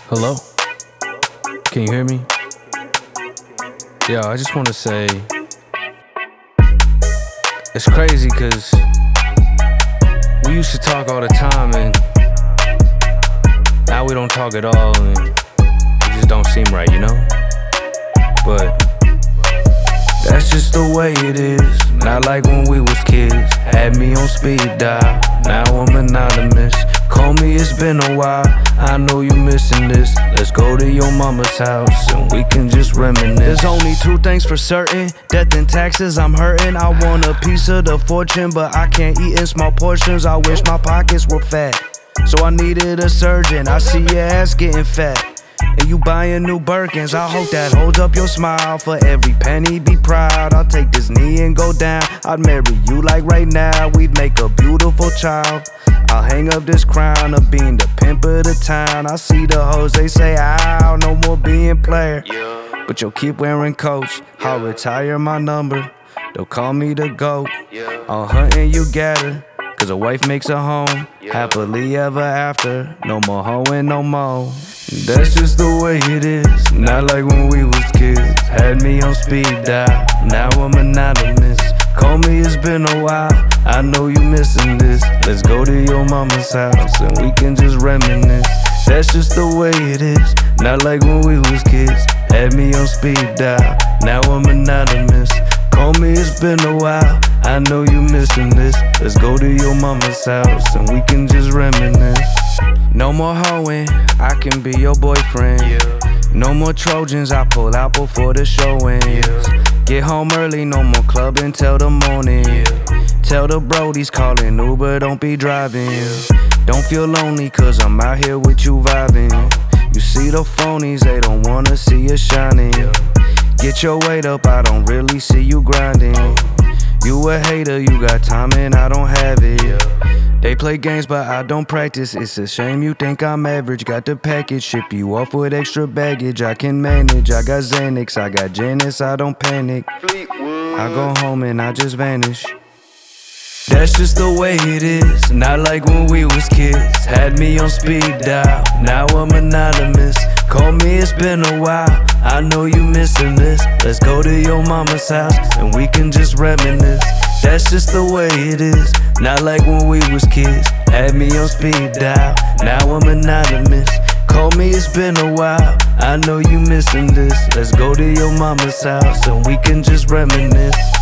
Hello? Can you hear me? Yeah, I just wanna say it's crazy cause we used to talk all the time and now we don't talk at all and it just don't seem right, you know? But that's just the way it is. Not like when we was kids. Had me on speed dial. Now I'm anonymous. Call me, it's been a while. I know you missing this. Let's go to your mama's house and we can just reminisce. There's only two things for certain: death and taxes. I'm hurting. I want a piece of the fortune, but I can't eat in small portions. I wish my pockets were fat, so I needed a surgeon. I see your ass getting fat and you buying new Birkins. I hope that holds up your smile. For every penny, be proud. I'll take this knee and go down. I'd marry you like right now. We'd make a beautiful child. I'll hang up this crown of being the pimp of the town. I see the hoes, they say, ow, no more being player. But you'll keep wearing Coach. I'll retire my number. They'll call me the GOAT. On hunting you gather, cause a wife makes a home. Happily ever after. No more hoeing no more. That's just the way it is. Not like when we was kids. Had me on speed dial. Now I'm anonymous. Call me, it's been a while. I know you missing this. Let's go to your mama's house and we can just reminisce. That's just the way it is. Not like when we was kids. Had me on speed dial. Now I'm anonymous. Call me, it's been a while. I know you missing this. Let's go to your mama's house and we can just reminisce. No more hoeing, I can be your boyfriend. No more Trojans, I pull out before the show ends. Get home early, no more clubbing till the morning. Tell the brodies calling Uber, don't be driving. Don't feel lonely cause I'm out here with you vibing. You see the phonies, they don't wanna see you shining. Get your weight up, I don't really see you grinding. You a hater, you got time and I don't have it. They play games but I don't practice. It's a shame you think I'm average. Got the package, ship you off with extra baggage. I can manage, I got Xanax, I got Janice, I don't panic. I go home and I just vanish. That's just the way it is. Not like when we was kids. Had me on speed dial. Now I'm anonymous. Call me, it's been a while. I know you missing this. Let's go to your mama's house and we can just reminisce. That's just the way it is. Not like when we was kids. Had me on speed dial. Now I'm anonymous. Call me, it's been a while. I know you missing this. Let's go to your mama's house and we can just reminisce.